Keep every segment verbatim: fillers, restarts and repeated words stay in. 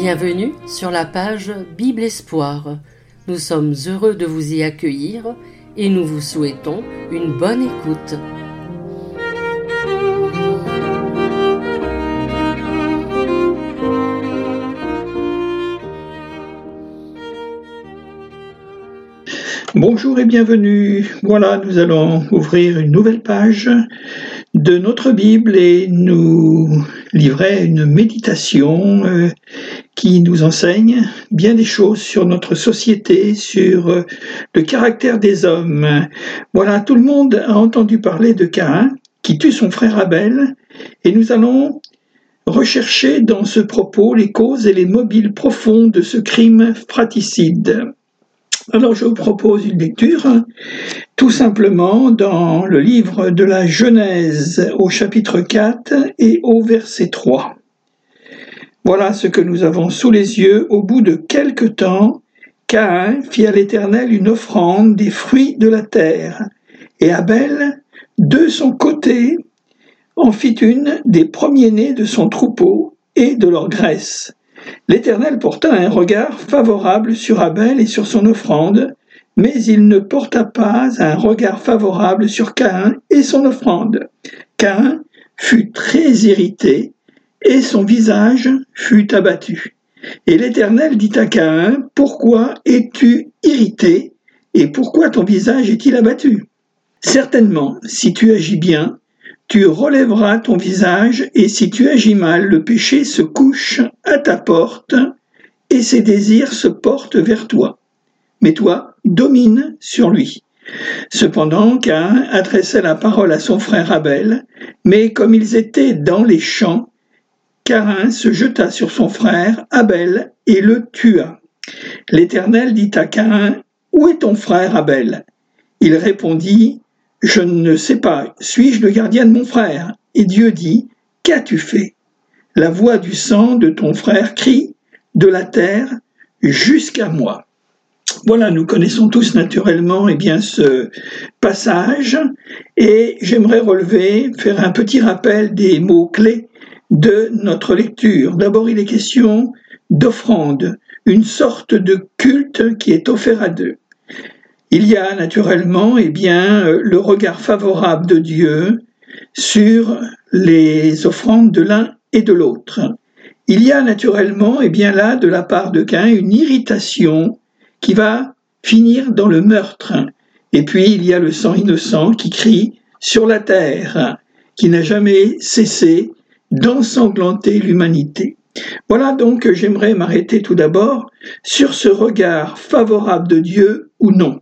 Bienvenue sur la page Bible Espoir. Nous sommes heureux de vous y accueillir et nous vous souhaitons une bonne écoute. Bonjour et bienvenue. Voilà, nous allons ouvrir une nouvelle page de notre Bible et nous livrer une méditation euh, qui nous enseigne bien des choses sur notre société, sur euh, le caractère des hommes. Voilà, tout le monde a entendu parler de Caïn qui tue son frère Abel et nous allons rechercher dans ce propos les causes et les mobiles profonds de ce crime fratricide. Alors je vous propose une lecture, tout simplement dans le livre de la Genèse au chapitre quatre et au verset trois. Voilà ce que nous avons sous les yeux. Au bout de quelque temps, Caïn fit à l'Éternel une offrande des fruits de la terre, et Abel, de son côté, en fit une des premiers-nés de son troupeau et de leur graisse. L'Éternel porta un regard favorable sur Abel et sur son offrande, mais il ne porta pas un regard favorable sur Caïn et son offrande. Caïn fut très irrité et son visage fut abattu. Et l'Éternel dit à Caïn, « Pourquoi es-tu irrité et pourquoi ton visage est-il abattu ? Certainement, si tu agis bien, tu relèveras ton visage, et si tu agis mal, le péché se couche à ta porte, et ses désirs se portent vers toi. Mais toi, domine sur lui. » Cependant, Caïn adressait la parole à son frère Abel, mais comme ils étaient dans les champs, Caïn se jeta sur son frère Abel et le tua. L'Éternel dit à Caïn, « Où est ton frère Abel ?» Il répondit, « Je ne sais pas, suis-je le gardien de mon frère ?» Et Dieu dit, « Qu'as-tu fait ? La voix du sang de ton frère crie de la terre jusqu'à moi. » Voilà, nous connaissons tous naturellement eh bien, ce passage et j'aimerais relever, faire un petit rappel des mots-clés de notre lecture. D'abord, il est question d'offrande, une sorte de culte qui est offert à Dieu. Il y a naturellement eh bien, le regard favorable de Dieu sur les offrandes de l'un et de l'autre. Il y a naturellement eh bien, là, de la part de Caïn, une irritation qui va finir dans le meurtre. Et puis il y a le sang innocent qui crie sur la terre, qui n'a jamais cessé d'ensanglanter l'humanité. Voilà donc, j'aimerais m'arrêter tout d'abord sur ce regard favorable de Dieu ou non.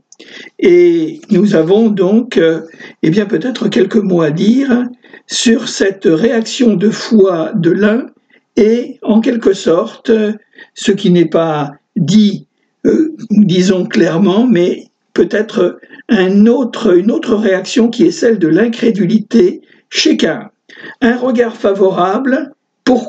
Et nous avons donc euh, eh bien peut-être quelques mots à dire sur cette réaction de foi de l'un et en quelque sorte ce qui n'est pas dit, euh, disons clairement, mais peut-être un autre, une autre réaction qui est celle de l'incrédulité chez Caïn. Un regard favorable, pourquoi ?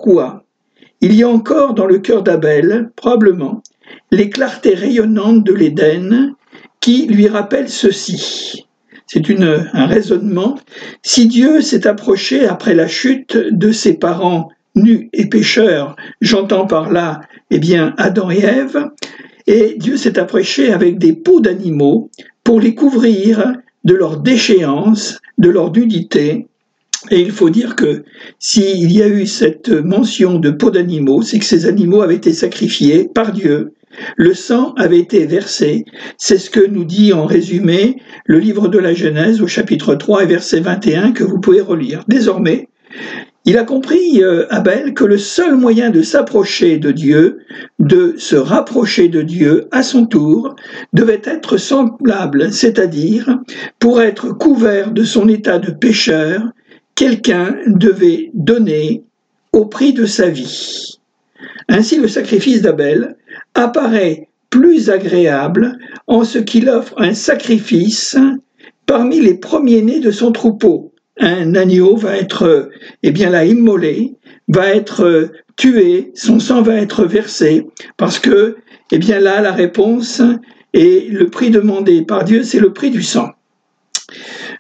Il y a encore dans le cœur d'Abel, probablement, les clartés rayonnantes de l'Éden qui lui rappelle ceci. C'est une, un raisonnement. Si Dieu s'est approché après la chute de ses parents nus et pécheurs, j'entends par là, eh bien, Adam et Ève, et Dieu s'est approché avec des peaux d'animaux pour les couvrir de leur déchéance, de leur nudité. Et il faut dire que s'il y a eu cette mention de peaux d'animaux, c'est que ces animaux avaient été sacrifiés par Dieu. Le sang avait été versé, c'est ce que nous dit en résumé le livre de la Genèse au chapitre trois et verset vingt et un que vous pouvez relire. Désormais, il a compris, euh, Abel, que le seul moyen de s'approcher de Dieu, de se rapprocher de Dieu à son tour, devait être semblable, c'est-à-dire, pour être couvert de son état de pécheur, quelqu'un devait donner au prix de sa vie. Ainsi, le sacrifice d'Abel apparaît plus agréable en ce qu'il offre un sacrifice parmi les premiers-nés de son troupeau. Un agneau va être eh bien là immolé, va être tué, son sang va être versé, parce que eh bien là la réponse et le prix demandé par Dieu, c'est le prix du sang.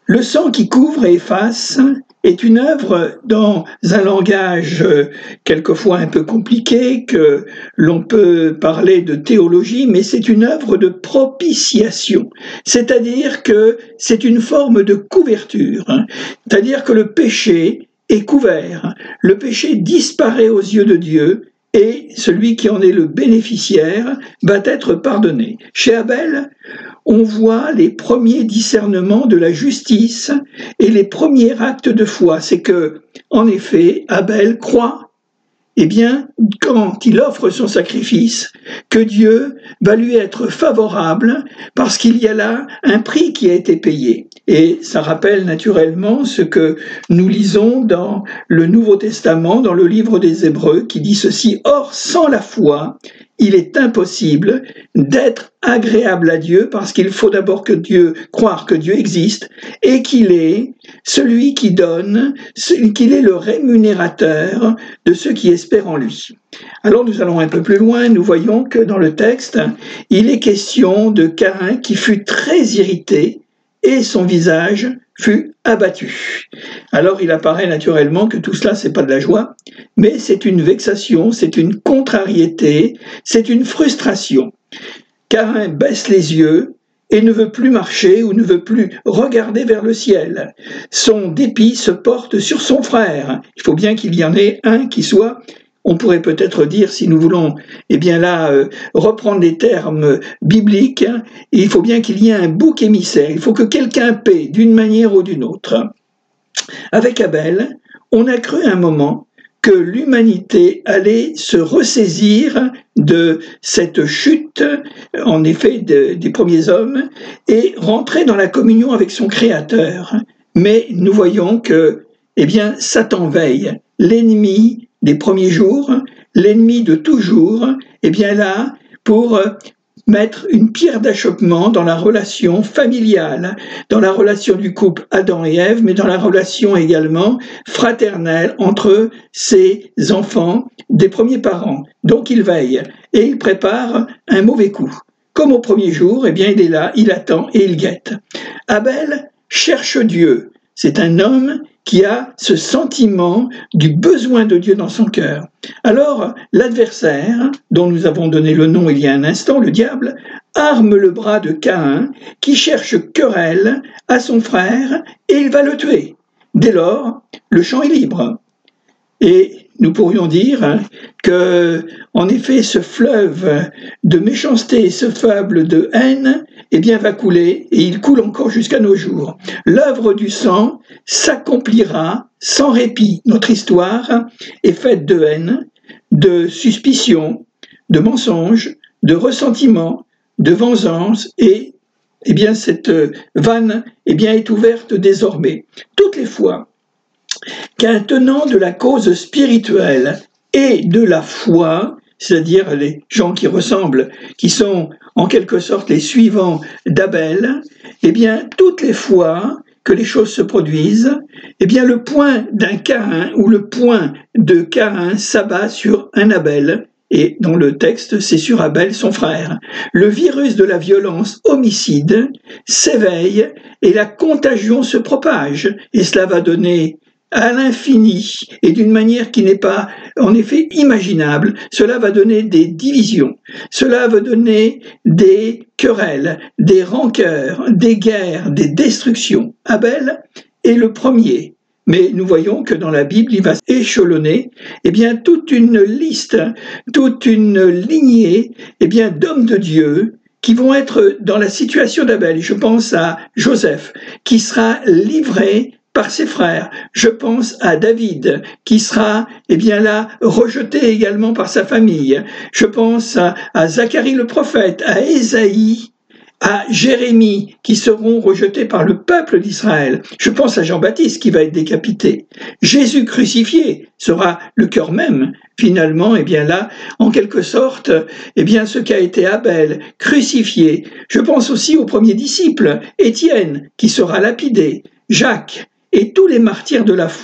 Le sang qui couvre et efface est une œuvre dans un langage quelquefois un peu compliqué, que l'on peut parler de théologie, mais c'est une œuvre de propitiation. C'est-à-dire que c'est une forme de couverture. C'est-à-dire que le péché est couvert. Le péché disparaît aux yeux de Dieu et celui qui en est le bénéficiaire va être pardonné. Chez Abel, on voit les premiers discernements de la justice et les premiers actes de foi. C'est que, en effet, Abel croit, eh bien, quand il offre son sacrifice, que Dieu va lui être favorable parce qu'il y a là un prix qui a été payé. Et ça rappelle naturellement ce que nous lisons dans le Nouveau Testament, dans le livre des Hébreux, qui dit ceci: « Or, sans la foi, il est impossible d'être agréable à Dieu, parce qu'il faut d'abord que Dieu, croire que Dieu existe et qu'il est celui qui donne, qu'il est le rémunérateur de ceux qui espèrent en lui. » Alors nous allons un peu plus loin, nous voyons que dans le texte, il est question de Caïn qui fut très irrité et son visage fut abattu. Alors il apparaît naturellement que tout cela, c'est pas de la joie, mais c'est une vexation, c'est une contrariété, c'est une frustration. Caïn baisse les yeux et ne veut plus marcher ou ne veut plus regarder vers le ciel. Son dépit se porte sur son frère. Il faut bien qu'il y en ait un qui soit, on pourrait peut-être dire, si nous voulons, eh bien là, euh, reprendre les termes bibliques, hein, il faut bien qu'il y ait un bouc émissaire, il faut que quelqu'un paie d'une manière ou d'une autre. Avec Abel, on a cru un moment que l'humanité allait se ressaisir de cette chute, en effet, de, des premiers hommes, et rentrer dans la communion avec son Créateur. Mais nous voyons que, eh bien, Satan veille, l'ennemi des premiers jours, l'ennemi de toujours, eh bien là, pour mettre une pierre d'achoppement dans la relation familiale, dans la relation du couple Adam et Ève, mais dans la relation également fraternelle entre ces enfants des premiers parents. Donc il veille et il prépare un mauvais coup. Comme au premier jour, eh bien il est là, il attend et il guette. Abel cherche Dieu. C'est un homme qui a ce sentiment du besoin de Dieu dans son cœur. Alors, l'adversaire, dont nous avons donné le nom il y a un instant, le diable, arme le bras de Caïn, qui cherche querelle à son frère, et il va le tuer. Dès lors, le champ est libre. Et nous pourrions dire que, en effet, ce fleuve de méchanceté, ce fleuve de haine, eh bien, va couler, et il coule encore jusqu'à nos jours. L'œuvre du sang s'accomplira sans répit. Notre histoire est faite de haine, de suspicion, de mensonges, de ressentiment, de vengeance, et eh bien, cette vanne eh bien, est ouverte désormais. Toutes les fois qu'un tenant de la cause spirituelle et de la foi, c'est-à-dire les gens qui ressemblent, qui sont en quelque sorte les suivants d'Abel, eh bien, toutes les fois que les choses se produisent, eh bien, le point d'un Caïn ou le point de Caïn s'abat sur un Abel, et dans le texte, c'est sur Abel, son frère. Le virus de la violence homicide s'éveille et la contagion se propage, et cela va donner à l'infini et d'une manière qui n'est pas en effet imaginable, cela va donner des divisions, cela va donner des querelles, des rancœurs, des guerres, des destructions. Abel est le premier, mais nous voyons que dans la Bible, il va échelonner eh bien, toute une liste, toute une lignée eh bien, d'hommes de Dieu qui vont être dans la situation d'Abel. Je pense à Joseph, qui sera livré par ses frères. Je pense à David, qui sera, eh bien là, rejeté également par sa famille. Je pense à, à Zacharie le prophète, à Ésaïe, à Jérémie, qui seront rejetés par le peuple d'Israël. Je pense à Jean-Baptiste, qui va être décapité. Jésus crucifié sera le cœur même, finalement, eh bien là, en quelque sorte, eh bien ce qu'a été Abel, crucifié. Je pense aussi aux premiers disciples, Étienne, qui sera lapidé, Jacques, et tous les martyrs de la foi.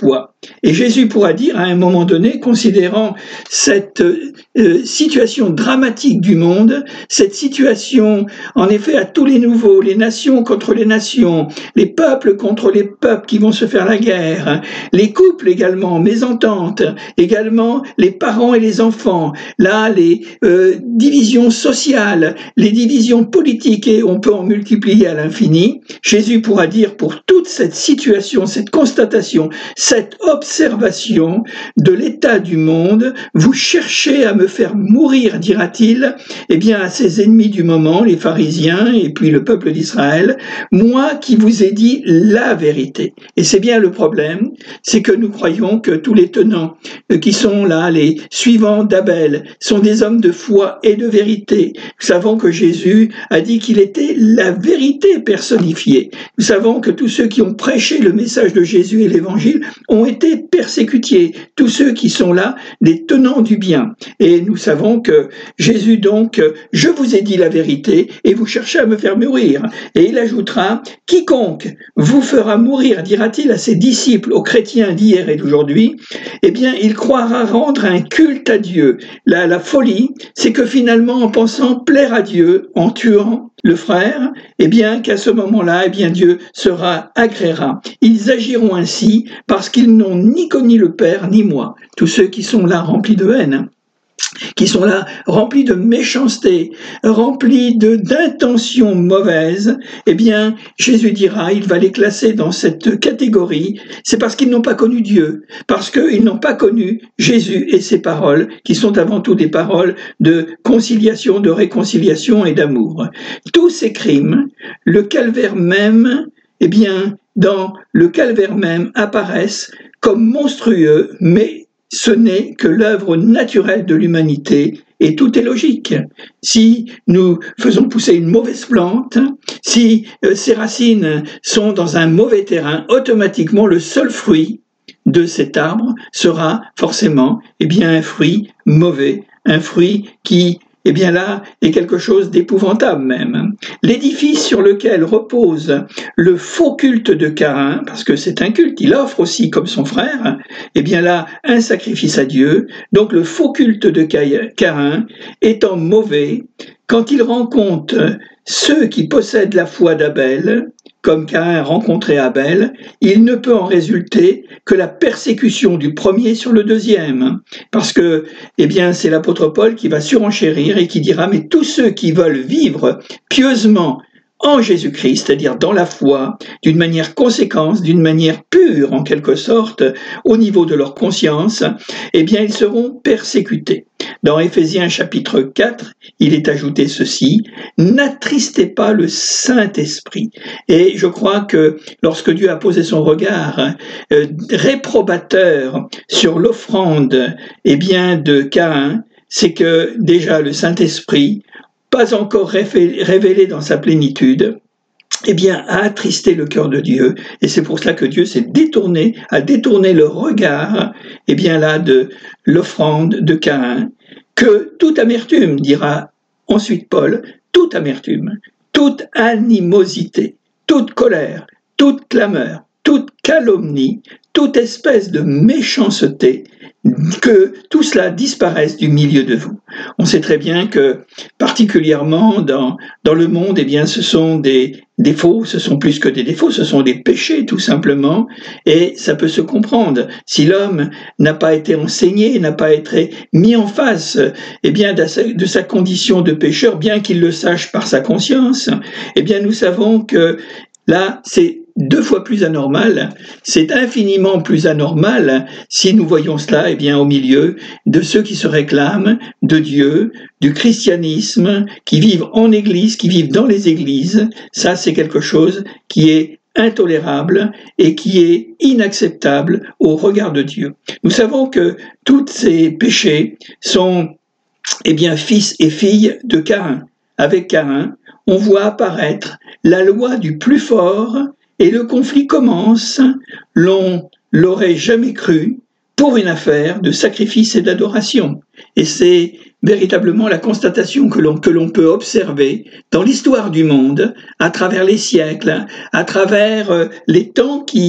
Et Jésus pourra dire à un moment donné, considérant cette euh, situation dramatique du monde, cette situation en effet à tous les niveaux, les nations contre les nations, les peuples contre les peuples qui vont se faire la guerre, les couples également, mésententes, également les parents et les enfants, là les euh, divisions sociales, les divisions politiques, et on peut en multiplier à l'infini. Jésus pourra dire pour toute cette situation, cette constatation, cette observation de l'état du monde, vous cherchez à me faire mourir, dira-t-il, eh bien à ses ennemis du moment, les pharisiens et puis le peuple d'Israël, moi qui vous ai dit la vérité. Et c'est bien le problème, c'est que nous croyons que tous les tenants qui sont là, les suivants d'Abel, sont des hommes de foi et de vérité. Nous savons que Jésus a dit qu'il était la vérité personnifiée. Nous savons que tous ceux qui ont prêché le message de Jésus et l'évangile ont été persécutés. Tous ceux qui sont là, des tenants du bien. Et nous savons que Jésus donc, je vous ai dit la vérité et vous cherchez à me faire mourir. Et il ajoutera, quiconque vous fera mourir, dira-t-il à ses disciples, aux chrétiens d'hier et d'aujourd'hui, eh bien il croira rendre un culte à Dieu. La, la folie, c'est que finalement en pensant plaire à Dieu, en tuant le frère, eh bien qu'à ce moment-là, eh bien Dieu sera agréera. Ils agiront ainsi parce qu'ils n'ont ni connu le Père ni moi. Tous ceux qui sont là remplis de haine, qui sont là remplis de méchanceté, remplis de d'intentions mauvaises, eh bien, Jésus dira, il va les classer dans cette catégorie, c'est parce qu'ils n'ont pas connu Dieu, parce qu'ils n'ont pas connu Jésus et ses paroles, qui sont avant tout des paroles de conciliation, de réconciliation et d'amour. Tous ces crimes, le calvaire même, eh bien, dans le calvaire même, apparaissent comme monstrueux, mais ce n'est que l'œuvre naturelle de l'humanité et tout est logique. Si nous faisons pousser une mauvaise plante, si euh, ses racines sont dans un mauvais terrain, automatiquement le seul fruit de cet arbre sera forcément eh bien, un fruit mauvais, un fruit qui eh bien là, est quelque chose d'épouvantable même. L'édifice sur lequel repose le faux culte de Caïn, parce que c'est un culte, il offre aussi comme son frère, eh bien là, un sacrifice à Dieu. Donc le faux culte de Caïn étant mauvais, quand il rencontre ceux qui possèdent la foi d'Abel, comme Caïn rencontrait Abel, il ne peut en résulter que la persécution du premier sur le deuxième. Parce que, eh bien, c'est l'apôtre Paul qui va surenchérir et qui dira, mais tous ceux qui veulent vivre pieusement en Jésus-Christ, c'est-à-dire dans la foi, d'une manière conséquente, d'une manière pure en quelque sorte, au niveau de leur conscience, eh bien ils seront persécutés. Dans Éphésiens chapitre quatre, il est ajouté ceci, « N'attristez pas le Saint-Esprit ». Et je crois que lorsque Dieu a posé son regard euh, réprobateur sur l'offrande eh bien, de Caïn, c'est que déjà le Saint-Esprit, pas encore révélé dans sa plénitude, eh bien, a attristé le cœur de Dieu. Et c'est pour cela que Dieu s'est détourné, a détourné le regard, eh bien là, de l'offrande de Caïn, que toute amertume, dira ensuite Paul, toute amertume, toute animosité, toute colère, toute clameur, toute calomnie, toute espèce de méchanceté, que tout cela disparaisse du milieu de vous. On sait très bien que, particulièrement dans, dans le monde, eh bien, ce sont des défauts, ce sont plus que des défauts, ce sont des péchés tout simplement, et ça peut se comprendre. Si l'homme n'a pas été enseigné, n'a pas été mis en face eh bien, de sa, de sa condition de pécheur, bien qu'il le sache par sa conscience, eh bien, nous savons que là, c'est deux fois plus anormal, c'est infiniment plus anormal si nous voyons cela eh bien, au milieu de ceux qui se réclament de Dieu, du christianisme, qui vivent en église, qui vivent dans les églises. Ça, c'est quelque chose qui est intolérable et qui est inacceptable au regard de Dieu. Nous savons que tous ces péchés sont eh bien, fils et filles de Caïn. Avec Caïn, on voit apparaître la loi du plus fort et le conflit commence, l'on l'aurait jamais cru, pour une affaire de sacrifice et d'adoration. Et c'est véritablement la constatation que l'on, que l'on peut observer dans l'histoire du monde, à travers les siècles, à travers les temps qui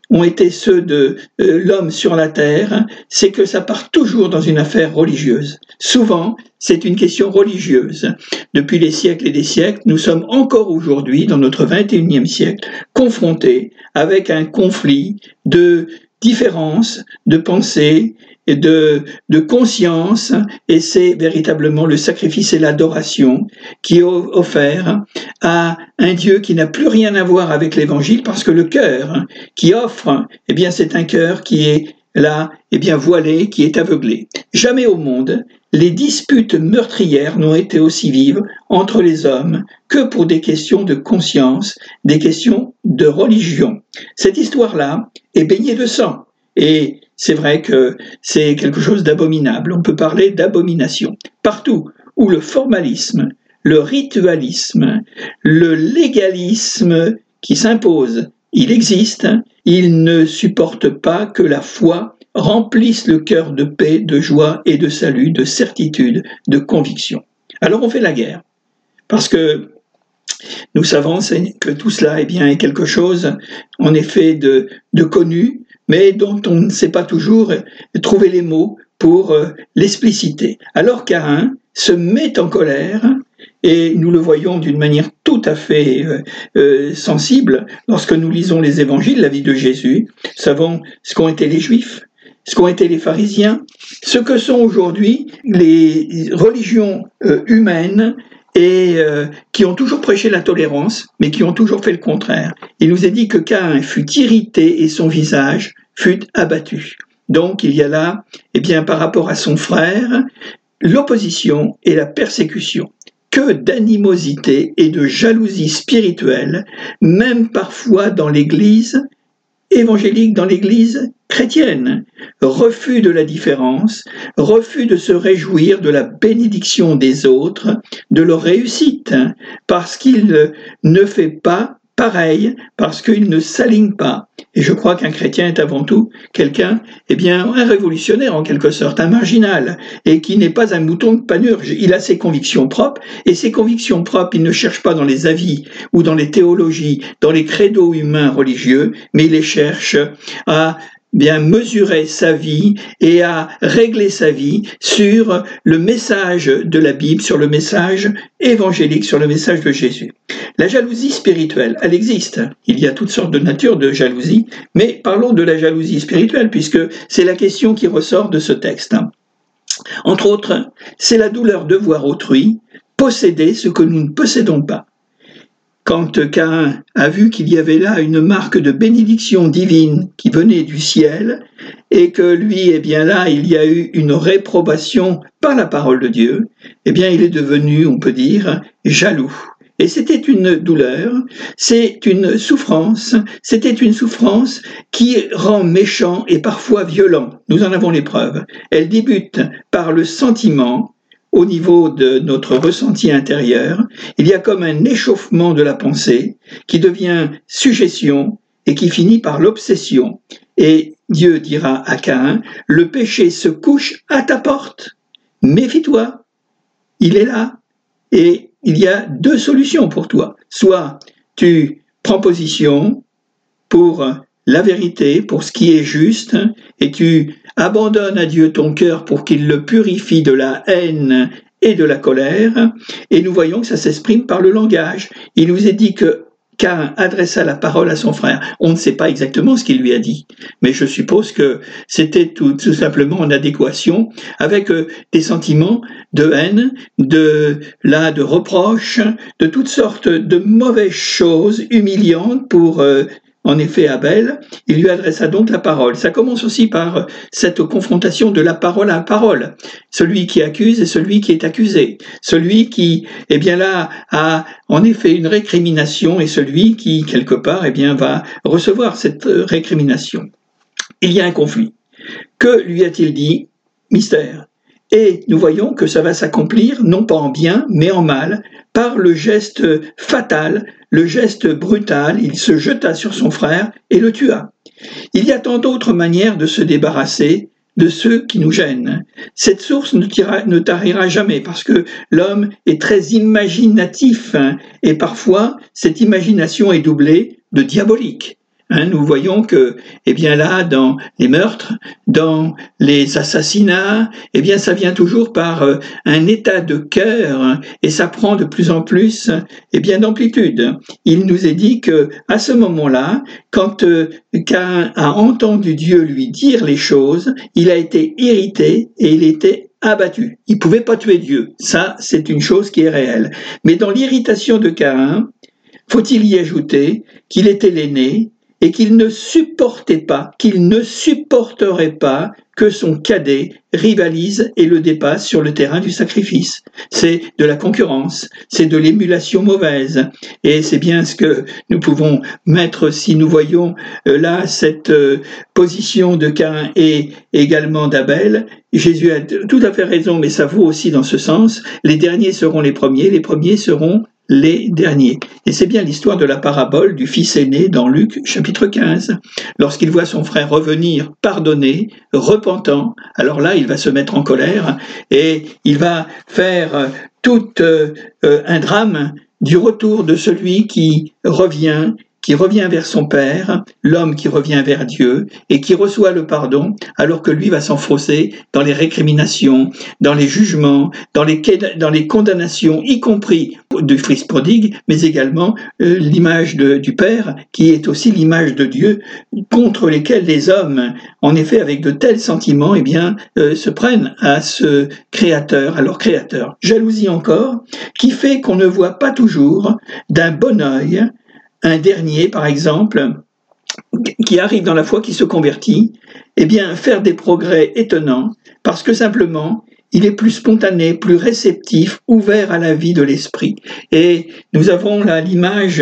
ont été ceux de euh, l'homme sur la terre, c'est que ça part toujours dans une affaire religieuse. Souvent, c'est une question religieuse. Depuis les siècles et des siècles, nous sommes encore aujourd'hui, dans notre vingt et unième siècle, confrontés avec un conflit de différences, de pensée, et de, de conscience, et c'est véritablement le sacrifice et l'adoration qui est offert à un Dieu qui n'a plus rien à voir avec l'Évangile, parce que le cœur qui offre, eh bien, c'est un cœur qui est là, eh bien, voilé, qui est aveuglé. Jamais au monde, les disputes meurtrières n'ont été aussi vives entre les hommes que pour des questions de conscience, des questions de religion. Cette histoire-là est baignée de sang. Et c'est vrai que c'est quelque chose d'abominable. On peut parler d'abomination. Partout où le formalisme, le ritualisme, le légalisme qui s'impose, il existe, il ne supporte pas que la foi remplisse le cœur de paix, de joie et de salut, de certitude, de conviction. Alors on fait la guerre, parce que nous savons que tout cela eh bien, est quelque chose, en effet, de, de connu, mais dont on ne sait pas toujours trouver les mots pour euh, l'expliciter. Alors Caïn se met en colère, et nous le voyons d'une manière tout à fait euh, euh, sensible lorsque nous lisons les évangiles, la vie de Jésus. Nous savons ce qu'ont été les Juifs, ce qu'ont été les pharisiens, ce que sont aujourd'hui les religions euh, humaines, et euh, qui ont toujours prêché la tolérance, mais qui ont toujours fait le contraire. Il nous est dit que Caïn fut irrité et son visage fut abattu. Donc il y a là, eh bien, par rapport à son frère, l'opposition et la persécution. Que d'animosité et de jalousie spirituelle, même parfois dans l'Église évangélique, dans l'Église chrétienne. Refus de la différence, refus de se réjouir de la bénédiction des autres, de leur réussite, parce qu'il ne fait pas pareil, parce qu'il ne s'aligne pas. Et je crois qu'un chrétien est avant tout quelqu'un, eh bien, un révolutionnaire en quelque sorte, un marginal, et qui n'est pas un mouton de panurge. Il a ses convictions propres, et ses convictions propres, il ne cherche pas dans les avis ou dans les théologies, dans les credos humains religieux, mais il les cherche à bien mesurer sa vie et à régler sa vie sur le message de la Bible, sur le message évangélique, sur le message de Jésus. La jalousie spirituelle, elle existe. Il y a toutes sortes de natures de jalousie, mais parlons de la jalousie spirituelle, puisque c'est la question qui ressort de ce texte. Entre autres, c'est la douleur de voir autrui posséder ce que nous ne possédons pas. Quand Caïn a vu qu'il y avait là une marque de bénédiction divine qui venait du ciel, et que lui, eh bien là, il y a eu une réprobation par la parole de Dieu, eh bien il est devenu, on peut dire, jaloux. Et c'était une douleur, c'est une souffrance, c'était une souffrance qui rend méchant et parfois violent. Nous en avons les preuves. Elle débute par le sentiment. Au niveau de notre ressenti intérieur, il y a comme un échauffement de la pensée qui devient suggestion et qui finit par l'obsession. Et Dieu dira à Caïn, le péché se couche à ta porte. Méfie-toi, il est là. Et il y a deux solutions pour toi. Soit tu prends position pour la vérité, pour ce qui est juste, et tu abandonnes à Dieu ton cœur pour qu'il le purifie de la haine et de la colère, et nous voyons que ça s'exprime par le langage. Il nous est dit que Caïn adressa la parole à son frère. On ne sait pas exactement ce qu'il lui a dit, mais je suppose que c'était tout, tout simplement en adéquation avec euh, des sentiments de haine, de, là, de reproches, de toutes sortes de mauvaises choses humiliantes pour euh, en effet, Abel, il lui adressa donc la parole. Ça commence aussi par cette confrontation de la parole à la parole. Celui qui accuse et celui qui est accusé. Celui qui, eh bien là, a en effet une récrimination et celui qui, quelque part, eh bien, va recevoir cette récrimination. Il y a un conflit. Que lui a-t-il dit? Mystère. Et nous voyons que ça va s'accomplir, non pas en bien, mais en mal, par le geste fatal, le geste brutal. Il se jeta sur son frère et le tua. Il y a tant d'autres manières de se débarrasser de ceux qui nous gênent. Cette source ne, tira, ne tarira jamais parce que l'homme est très imaginatif, hein, et parfois cette imagination est doublée de diabolique. Hein, nous voyons que, eh bien là, dans les meurtres, dans les assassinats, eh bien ça vient toujours par euh, un état de cœur, hein, et ça prend de plus en plus, eh bien d'amplitude. Il nous est dit que à ce moment-là, quand euh, Caïn a entendu Dieu lui dire les choses, il a été irrité et il était abattu. Il pouvait pas tuer Dieu. Ça, c'est une chose qui est réelle. Mais dans l'irritation de Caïn, faut-il y ajouter qu'il était l'aîné et qu'il ne supportait pas, qu'il ne supporterait pas que son cadet rivalise et le dépasse sur le terrain du sacrifice. C'est de la concurrence, c'est de l'émulation mauvaise. Et c'est bien ce que nous pouvons mettre si nous voyons euh, là cette euh, position de Caïn et également d'Abel. Jésus a tout à fait raison, mais ça vaut aussi dans ce sens. Les derniers seront les premiers, les premiers seront les derniers. Et c'est bien l'histoire de la parabole du fils aîné dans Luc chapitre quinze. Lorsqu'il voit son frère revenir pardonné, repentant, alors là il va se mettre en colère et il va faire tout euh, un drame du retour de celui qui revient, qui revient vers son Père, l'homme qui revient vers Dieu et qui reçoit le pardon, alors que lui va s'enfoncer dans les récriminations, dans les jugements, dans les, dans les condamnations, y compris du fils prodigue, mais également euh, l'image de, du Père, qui est aussi l'image de Dieu, contre lesquels les hommes, en effet, avec de tels sentiments, eh bien, euh, se prennent à ce Créateur, à leur Créateur. Jalousie encore, qui fait qu'on ne voit pas toujours d'un bon œil un dernier, par exemple, qui arrive dans la foi, qui se convertit, eh bien, faire des progrès étonnants, parce que simplement, il est plus spontané, plus réceptif, ouvert à la vie de l'esprit. Et nous avons là l'image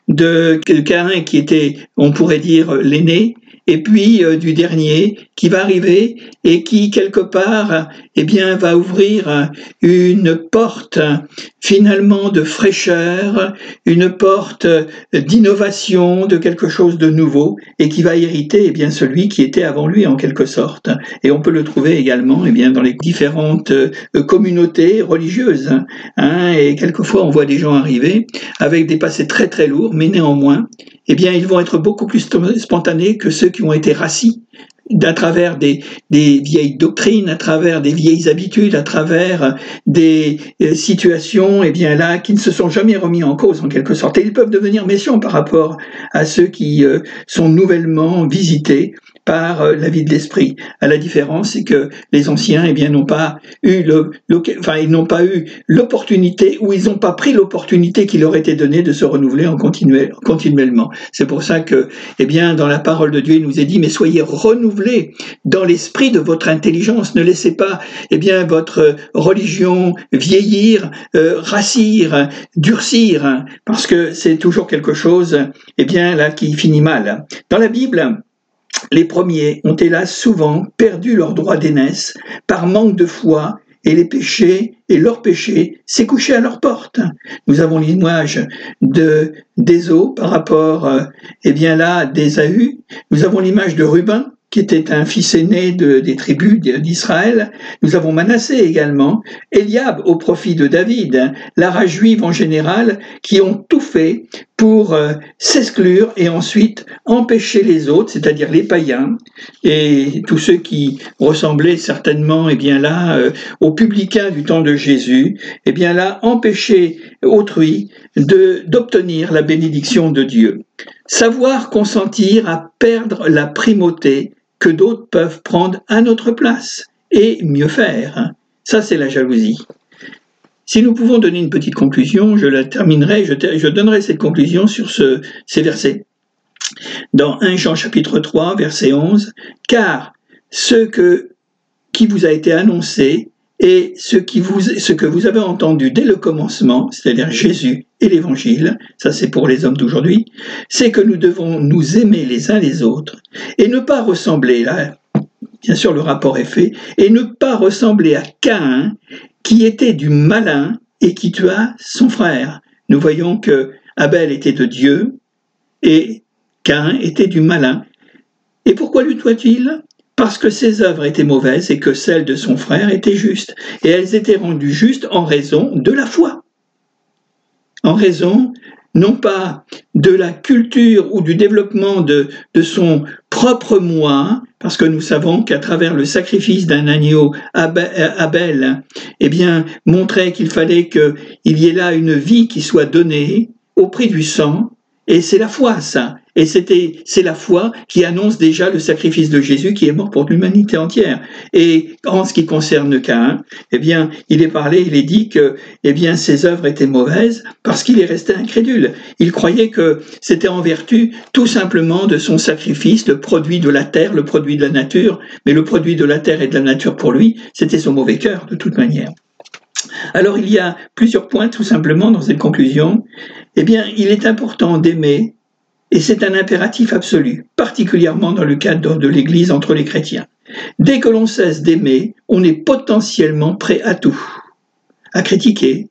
de Caïn qui était, on pourrait dire, l'aîné, et puis euh, du dernier qui va arriver et qui, quelque part, eh bien, va ouvrir une porte finalement de fraîcheur, une porte d'innovation, de quelque chose de nouveau, et qui va hériter eh bien, celui qui était avant lui en quelque sorte. Et on peut le trouver également eh bien, dans les différentes communautés religieuses. Hein, et quelquefois on voit des gens arriver avec des passés très très lourds, mais néanmoins, eh bien, ils vont être beaucoup plus spontanés que ceux qui ont été rassis à travers des, des vieilles doctrines, à travers des vieilles habitudes, à travers des euh, situations, eh bien là, qui ne se sont jamais remis en cause en quelque sorte. Et ils peuvent devenir méchants par rapport à ceux qui euh, sont nouvellement visités par euh, la vie de l'esprit. À la différence, c'est que les anciens, eh bien, n'ont pas eu le, le enfin, ils n'ont pas eu l'opportunité, ou ils n'ont pas pris l'opportunité qui leur était donnée de se renouveler en continuel, continuellement. C'est pour ça que, eh bien, dans la parole de Dieu, il nous est dit, mais soyez renouvelés dans l'esprit de votre intelligence. Ne laissez pas, eh bien, votre religion vieillir, euh, rassir, durcir, parce que c'est toujours quelque chose, eh bien, là, qui finit mal. Dans la Bible, les premiers ont hélas souvent perdu leur droit d'aînesse par manque de foi, et les péchés et leurs péchés s'est couché à leur porte. Nous avons l'image de d'Ésaü par rapport, euh, eh bien là, d'Ésaü. Nous avons l'image de Ruben, qui était un fils aîné de, des tribus d'Israël. Nous avons Manassé également, Eliab au profit de David, la race juive en général, qui ont tout fait pour euh, s'exclure et ensuite empêcher les autres, c'est-à-dire les païens et tous ceux qui ressemblaient certainement, eh bien là, euh, aux publicains du temps de Jésus, eh bien là, empêcher autrui de d'obtenir la bénédiction de Dieu. Savoir consentir à perdre la primauté que d'autres peuvent prendre à notre place et mieux faire. Ça, c'est la jalousie. Si nous pouvons donner une petite conclusion, je la terminerai, je, ter- je donnerai cette conclusion sur ce, ces versets. Dans premier Jean chapitre trois, verset onze, « Car ce que, qui vous a été annoncé et ce, qui vous, ce que vous avez entendu dès le commencement, c'est-à-dire Jésus et l'Évangile, ça c'est pour les hommes d'aujourd'hui, c'est que nous devons nous aimer les uns les autres et ne pas ressembler, là, bien sûr le rapport est fait, et ne pas ressembler à Caïn qui était du malin et qui tua son frère. » Nous voyons que Abel était de Dieu et Caïn était du malin. Et pourquoi lui tua-t-il ? Parce que ses œuvres étaient mauvaises et que celles de son frère étaient justes. Et elles étaient rendues justes en raison de la foi. En raison non pas de la culture ou du développement de, de son propre moi, parce que nous savons qu'à travers le sacrifice d'un agneau, Abel, eh bien, montrait qu'il fallait qu'il y ait là une vie qui soit donnée au prix du sang, et c'est la foi, ça. Et c'était, c'est la foi qui annonce déjà le sacrifice de Jésus qui est mort pour l'humanité entière. Et en ce qui concerne Caïn, eh bien, il est parlé, il est dit que, eh bien, ses œuvres étaient mauvaises parce qu'il est resté incrédule. Il croyait que c'était en vertu tout simplement de son sacrifice, le produit de la terre, le produit de la nature, mais le produit de la terre et de la nature pour lui, c'était son mauvais cœur de toute manière. Alors il y a plusieurs points tout simplement dans cette conclusion. Eh bien, il est important d'aimer, et c'est un impératif absolu, particulièrement dans le cadre de l'Église entre les chrétiens. Dès que l'on cesse d'aimer, on est potentiellement prêt à tout, à critiquer,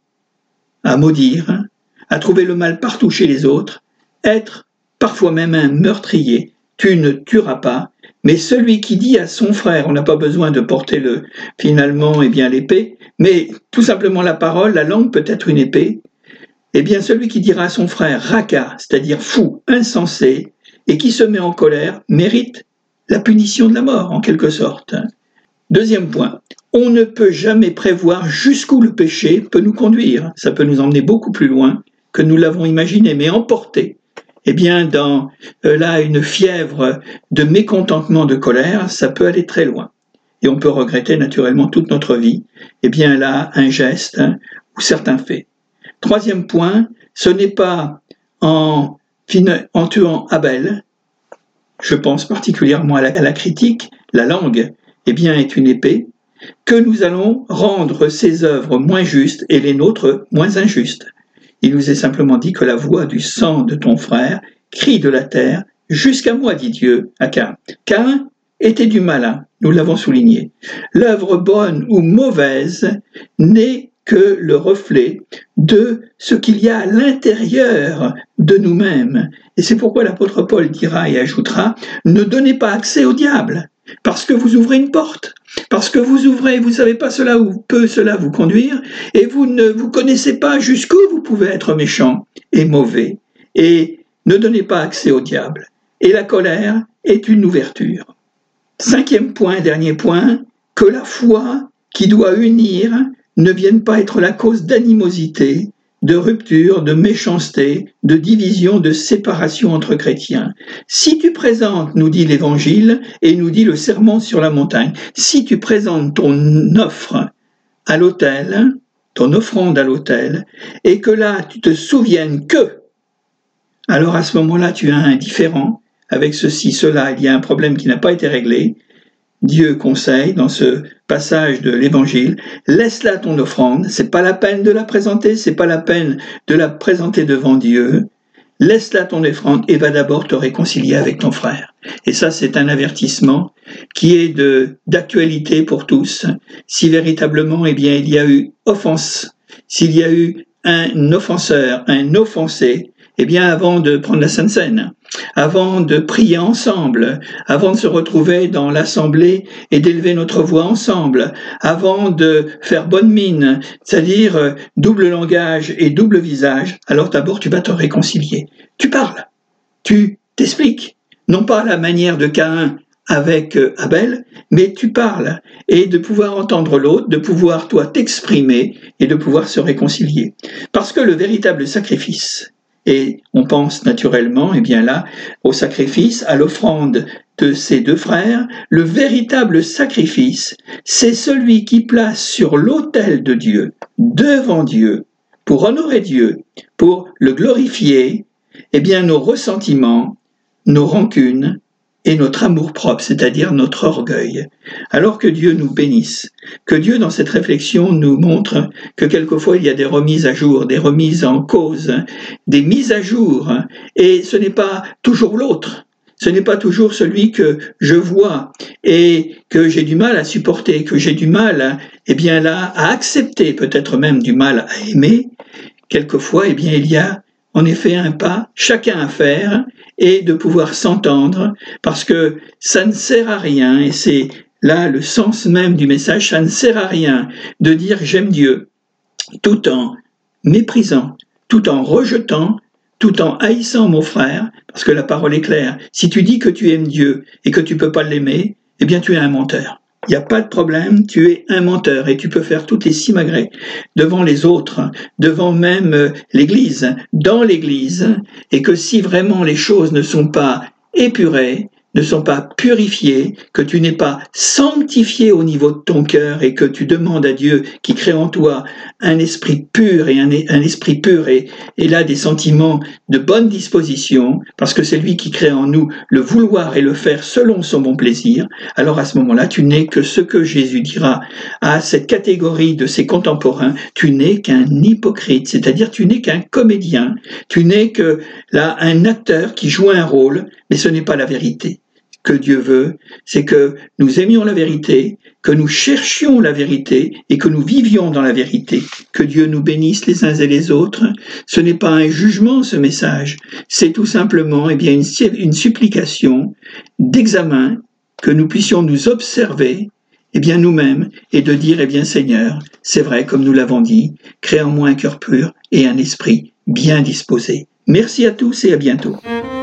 à maudire, à trouver le mal partout chez les autres, être parfois même un meurtrier. Tu ne tueras pas, mais celui qui dit à son frère, on n'a pas besoin de porter le, finalement eh bien, l'épée, mais tout simplement la parole, la langue peut être une épée, eh bien celui qui dira à son frère raca, c'est-à-dire fou, insensé, et qui se met en colère, mérite la punition de la mort, en quelque sorte. Deuxième point, on ne peut jamais prévoir jusqu'où le péché peut nous conduire. Ça peut nous emmener beaucoup plus loin que nous l'avons imaginé, mais emporter, eh bien dans euh, là une fièvre de mécontentement, de colère, ça peut aller très loin. Et on peut regretter naturellement toute notre vie, eh bien là un geste hein, ou certains faits. Troisième point, ce n'est pas en, en tuant Abel, je pense particulièrement à la, à la critique, la langue eh bien, est une épée, que nous allons rendre ses œuvres moins justes et les nôtres moins injustes. Il nous est simplement dit que la voix du sang de ton frère crie de la terre jusqu'à moi, dit Dieu à Caïn. Caïn était du malin, nous l'avons souligné. L'œuvre bonne ou mauvaise n'est que le reflet de ce qu'il y a à l'intérieur de nous-mêmes. Et c'est pourquoi l'apôtre Paul dira et ajoutera « Ne donnez pas accès au diable, parce que vous ouvrez une porte, parce que vous ouvrez, vous ne savez pas cela où peut cela vous conduire, et vous ne vous connaissez pas jusqu'où vous pouvez être méchant et mauvais. Et ne donnez pas accès au diable. Et la colère est une ouverture. » Cinquième point, dernier point, que la foi qui doit unir ne vienne pas être la cause d'animosité, de rupture, de méchanceté, de division, de séparation entre chrétiens. Si tu présentes, nous dit l'Évangile, et nous dit le sermon sur la montagne, si tu présentes ton offre à l'autel, ton offrande à l'autel, et que là tu te souviennes que, alors à ce moment-là tu as un différend, avec ceci, cela, il y a un problème qui n'a pas été réglé. Dieu conseille dans ce passage de l'Évangile, laisse là ton offrande, c'est pas la peine de la présenter, c'est pas la peine de la présenter devant Dieu, laisse là ton offrande et va d'abord te réconcilier avec ton frère. Et ça, c'est un avertissement qui est de, d'actualité pour tous. Si véritablement, eh bien, il y a eu offense, s'il y a eu un offenseur, un offensé, eh bien, avant de prendre la Sainte Seine, avant de prier ensemble, avant de se retrouver dans l'assemblée et d'élever notre voix ensemble, avant de faire bonne mine, c'est-à-dire euh, double langage et double visage, alors d'abord tu vas te réconcilier. Tu parles, tu t'expliques, non pas à la manière de Caïn avec euh, Abel, mais tu parles, et de pouvoir entendre l'autre, de pouvoir toi t'exprimer et de pouvoir se réconcilier. Parce que le véritable sacrifice, et on pense naturellement, eh bien là, au sacrifice, à l'offrande de ces deux frères. Le véritable sacrifice, c'est celui qui place sur l'autel de Dieu, devant Dieu, pour honorer Dieu, pour le glorifier, eh bien nos ressentiments, nos rancunes et notre amour-propre, c'est-à-dire notre orgueil. Alors que Dieu nous bénisse, que Dieu dans cette réflexion nous montre que quelquefois il y a des remises à jour, des remises en cause, des mises à jour, et ce n'est pas toujours l'autre, ce n'est pas toujours celui que je vois et que j'ai du mal à supporter, que j'ai du mal, eh bien là, à accepter, peut-être même du mal à aimer. Quelquefois, eh bien il y a en effet un pas, chacun à faire, et de pouvoir s'entendre, parce que ça ne sert à rien, et c'est là le sens même du message, ça ne sert à rien de dire j'aime Dieu, tout en méprisant, tout en rejetant tout en haïssant mon frère, parce que la parole est claire, si tu dis que tu aimes Dieu et que tu ne peux pas l'aimer, eh bien tu es un menteur. Il n'y a pas de problème, tu es un menteur et tu peux faire toutes les simagrées devant les autres, devant même l'Église, dans l'Église, et que si vraiment les choses ne sont pas épurées, ne sont pas purifiés, que tu n'es pas sanctifié au niveau de ton cœur et que tu demandes à Dieu qui crée en toi un esprit pur et un, un esprit pur et, et là des sentiments de bonne disposition, parce que c'est lui qui crée en nous le vouloir et le faire selon son bon plaisir, alors à ce moment-là, tu n'es que ce que Jésus dira à cette catégorie de ses contemporains, tu n'es qu'un hypocrite, c'est-à-dire tu n'es qu'un comédien, tu n'es que là un acteur qui joue un rôle, mais ce n'est pas la vérité. Que Dieu veut, c'est que nous aimions la vérité, que nous cherchions la vérité et que nous vivions dans la vérité. Que Dieu nous bénisse les uns et les autres. Ce n'est pas un jugement, ce message. C'est tout simplement eh bien, une, une supplication d'examen, que nous puissions nous observer eh bien, nous-mêmes et de dire, eh bien Seigneur, c'est vrai, comme nous l'avons dit, crée en moi un cœur pur et un esprit bien disposé. Merci à tous et à bientôt.